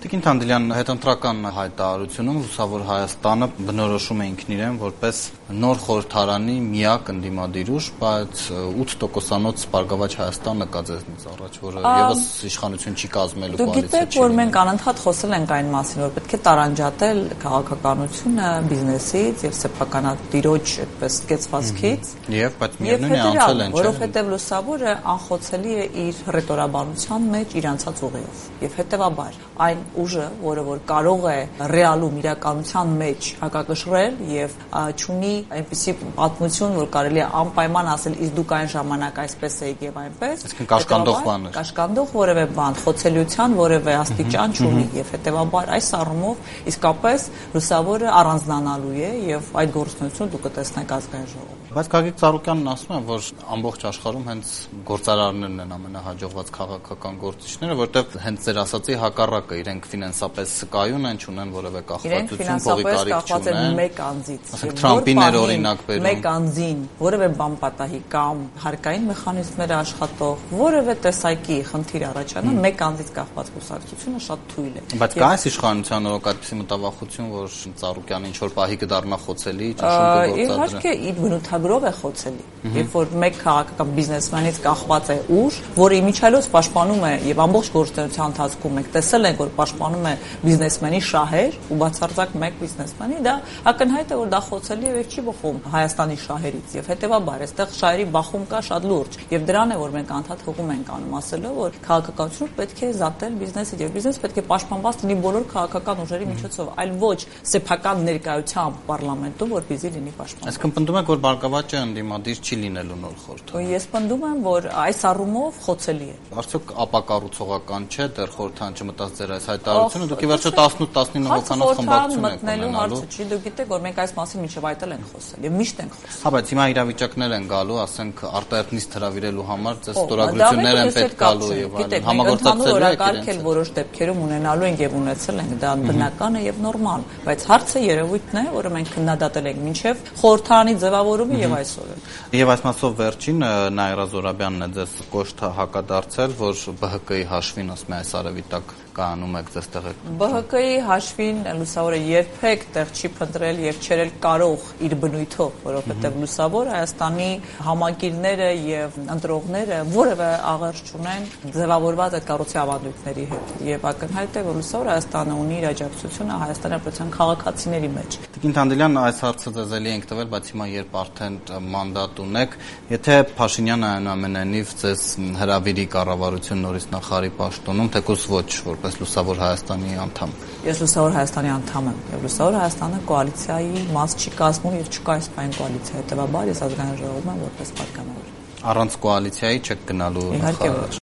Տիկին Թանդիլյան, հետընտրական հայտարարությունում Լուսավոր Հայաստանը բնորոշում է ինքն իրեն որպես նոր խորհրդարանի միակ ընդդիմադիր ուժ, բայց 8%-անոց Բարգավաճ Հայաստան նկա ձեզնից առաջ, որը եւս իշխանություն չի կազմելու կոալիցիա չի։ Դուք գիտեք, որ մենք անընդհատ խոսել ենք այն մասին, որ պետք է տարանջատել քաղաքականությունը բիզնեսից եւ սեփականատիրոջ այդպես կեցվածքից։ Բայց միևնույն է անցել են, չէ՞։ Որովհետեւ Լուսավորը անխոցելի է իր ռետորաբանության մեջ իր անցած ուղիով եւ հետեւաբար այն ուժը, որը որ կարող է ռեալում իրականության մեջ հակակշռել եւ չունի այնպիսի պատմություն, որ կարելի է անպայման ասել իսկ դուք այն ժամանակ այսպես եք եւ այնպես, այսինքն կաշկանդող բան է, կաշկանդող որևէ բան, խոցելիության որևէ աստիճան չունի եւ հետեւաբար այս առումով իսկապես Լուսավորը առանձնանալու է եւ այդ գործունեությունը դուք կտեսնեք ազգային ժողովում։ Բայց Գագիկ Ծառուկյանն ասում է, որ ամբողջ աշխարհում հենց գործարարներն են ամենահաջողված քաղաքական գործիչները, որտեղ հենց ձեր ասացի հակառակը, իրենք ֆինանսապես կայուն են, չունեն որևէ կախվածություն, փողի կարիք չունեն։ Մեկ անձից։ Ասենք Թրամփին էր օրինակ բերում։ Մեկ անձին որևէ բան պատահի կամ հարկային մեխանիզմները աշխատող, որևէ տեսակի խնդիր առաջանա, մեկ անձից կախված կուսակցությունը շատ թույլ է։ Բայց կա այս իշխանության օրոք այդպիսի մտավախություն, որ Ծառուկյանը ինչ որ պահի կդառնա խոցելի, ճնշում կգործադրի։ Իհարկե, իր բնութագրով է խոցելի։ Երբ որ մեկ քաղաքական բիզնեսմենից կախված է ուժ, որը իմիջիալոց պաշտպանում է եւ ամբողջ գործունեության ընթացքում մենք տեսել ենք, որ պաշտպանում է բիզնեսմենի շահեր ու բացարձակ մեկ բիզնեսմենի, դա ակնհայտ է, որ դա խոցելի է եւ չի բխում Հայաստանի շահերից եւ հետեւաբար այստեղ շահերի բախում կա շատ լուրջ եւ դրան է որ մենք անդադ հողում ենք անում ասելով որ քաղաքականությունը պետք է զատել բիզնեսից եւ բիզնեսը պետք է պաշտպանված լինի բոլոր քաղաքական ուժերի միջոցով, այլ ոչ սեփական ներկայությամբ պարլամենտում, որպեսզի լինի պաշտպանված։ Այսինքն պնդում եք, որ Բարգավաճը ընդդիմադիր չի լինելու նոր խորհրդարան։ Ես պնդում եմ, որ այս առումով խոցելի է։ Արդյոք ապակառուցողական չէ դեռ խորհրդարան չմտած ձեր այս հայտարարությունը, դուք ի վերջո 18-19 հոգանոց խմբակցություն եք ունենալու։ Չի, դուք գիտեք, որ մենք այս մասին մինչև այդել ենք խոսել եւ միշտ ենք խոսել։ Հա, բայց հիմա իրավիճակներ են գալու, ասենք արտահերտնից հրավիրելու համար ձեզ ստորագրություններ են պետք գալու եւ այլն։ Համագործակցելու եք իրենց։ Որոշ դեպքերում ունենալու ենք եւ ունեցել ենք, դա բնական է եւ նորմալ, բայց հարցը երևույթն է, որը մենք քննադատել ենք մինչեւ խորհրդարանի ձևավորումը եւ այսօր։ Եվ այս մասով վերջին Նաիրա Զորաբյանն է ձեզ կոշտ հակադարձել, որ ԲՀԿ-ի հաշվին, ասում է, այս արևիտակ կանում եք ձեզ տեղեք։ ԲՀԿ-ի հաշվին Լուսավորը երբեք տեղ չի փնտրել եւ չերել կարող իր բնույթով, որովհետեւ Լուսավոր Հայաստանի համակիրները եւ ընտրողները որևէ աղերս չունեն ձևավորված այդ կառույցի ավանդույթների հետ եւ ակնհայտ է, որ Լուսավոր Հայաստանը ունի իր աջակցությունը Հայաստանի պետության քաղաքացիների մեջ։ Տիկին Թանդիլյան, այս հարցը ձեզ էլի ենք տվել, բայց հիմա երբ արդեն մանդատ ունեք, եթե Փաշինյանը այնուամենայնիվ ձեզ հրավիրի կառավարություն նորից նախարարի պաշտոնում, թեկուզ ոչ որպես Լուսավոր Հայաստանի անդամ։ Ես Լուսավոր Հայաստանի անդամ եմ եւ Լուսավոր Հայաստանը կոալիցիայի մաս չի կազմում եւ չկա այս պայն կոալիցիա, հետեւաբար ես ազգային ժողովում եմ որպես պատգամավոր։ Առանց կոալիցիայի չեք գնալու նախարար։